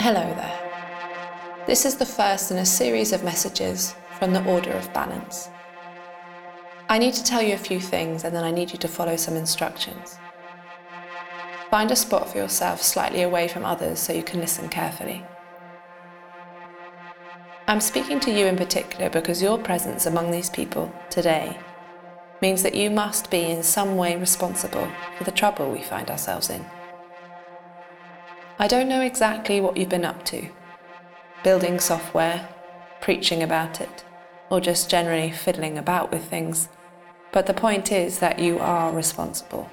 Hello there. This is the first in a series of messages from the Order of Balance. I need to tell you a few things and then I need you to follow some instructions. Find a spot for yourself slightly away from others so you can listen carefully. I'm speaking to you in particular because your presence among these people today means that you must be in some way responsible for the trouble we find ourselves in. I don't know exactly what you've been up to, building software, preaching about it, or just generally fiddling about with things, but the point is that you are responsible.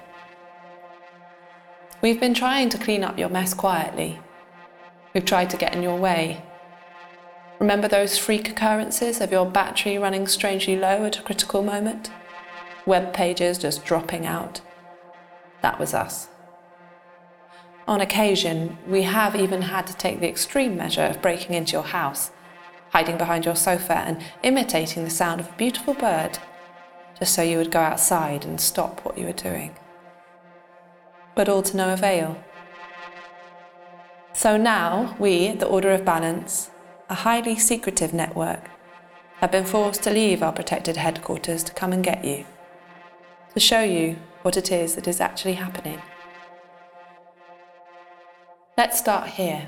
We've been trying to clean up your mess quietly. We've tried to get in your way. Remember those freak occurrences of your battery running strangely low at a critical moment? Web pages just dropping out? That was us. On occasion, we have even had to take the extreme measure of breaking into your house, hiding behind your sofa and imitating the sound of a beautiful bird, just so you would go outside and stop what you were doing. But all to no avail. So now, we, the Order of Balance, a highly secretive network, have been forced to leave our protected headquarters to come and get you, to show you what it is that is actually happening. Let's start here.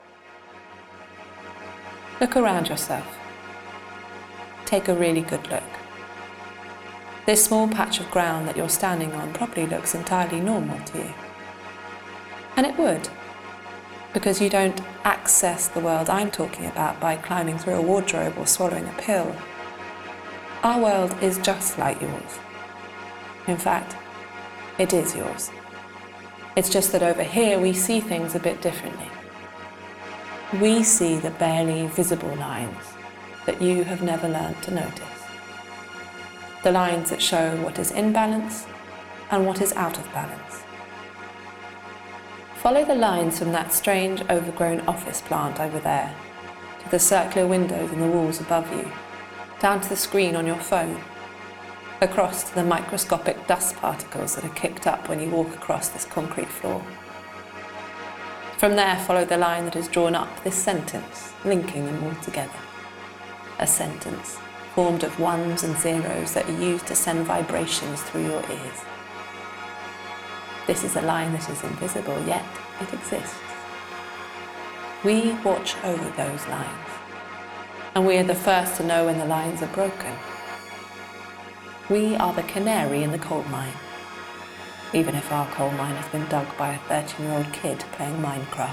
Look around yourself. Take a really good look. This small patch of ground that you're standing on probably looks entirely normal to you. And it would, because you don't access the world I'm talking about by climbing through a wardrobe or swallowing a pill. Our world is just like yours. In fact, it is yours. It's just that over here we see things a bit differently. We see the barely visible lines that you have never learned to notice. The lines that show what is in balance and what is out of balance. Follow the lines from that strange overgrown office plant over there, to the circular windows in the walls above you, down to the screen on your phone, across to the microscopic dust particles that are kicked up when you walk across this concrete floor. From there, follow the line that has drawn up this sentence, linking them all together. A sentence formed of ones and zeros that are used to send vibrations through your ears. This is a line that is invisible, yet it exists. We watch over those lines, and we are the first to know when the lines are broken. We are the canary in the coal mine, even if our coal mine has been dug by a 13-year-old kid playing Minecraft.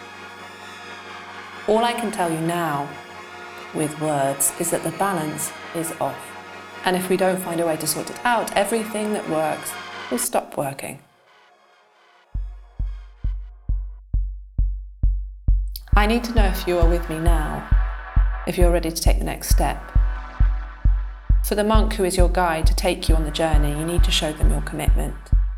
All I can tell you now, with words, is that the balance is off. And if we don't find a way to sort it out, everything that works will stop working. I need to know if you are with me now, if you're ready to take the next step. For the monk who is your guide to take you on the journey, you need to show them your commitment.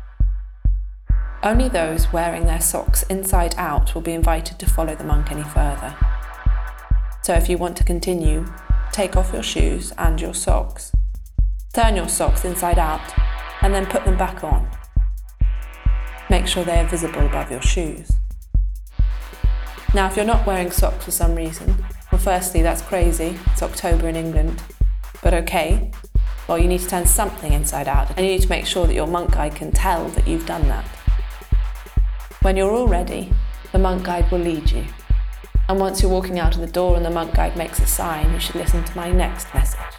Only those wearing their socks inside out will be invited to follow the monk any further. So if you want to continue, take off your shoes and your socks. Turn your socks inside out and then put them back on. Make sure they are visible above your shoes. Now, if you're not wearing socks for some reason, well, firstly, that's crazy. It's October in England. But okay, well, you need to turn something inside out, and you need to make sure that your monk guide can tell that you've done that. When you're all ready, the monk guide will lead you. And once you're walking out of the door and the monk guide makes a sign, you should listen to my next message.